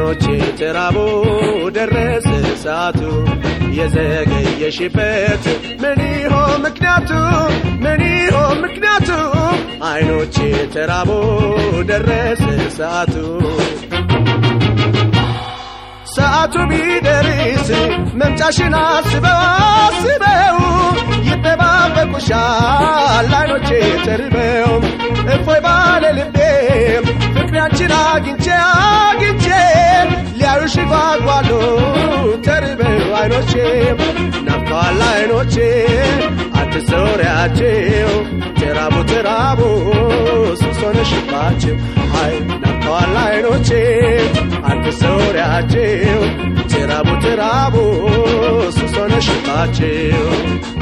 አይኖቼ ተራቦ ደረሰ ሰዓቱ የዘገየሽበት ምን ይሆን ምክንያቱ አይኖቼ ተራቦ ደረሰ ሰዓቱ ቢደርስ መምጫሽን አስበው ይጠባበቁሻል አይኖቼ ተርበው እፎይ ባለ ልቤ ፍቅራችን አግኝቼ ሊያዩሽ ጓጓሉ ተርበው አይኖቼ ናፍቀዋል አይኖቼ አትዘውሪያቸው ተራቡ ሱሶነሽባቸው አይ ናፍቀዋል አይኖቼ አትዘውሪያቸው ተራቡ ሱሶነሽባቸው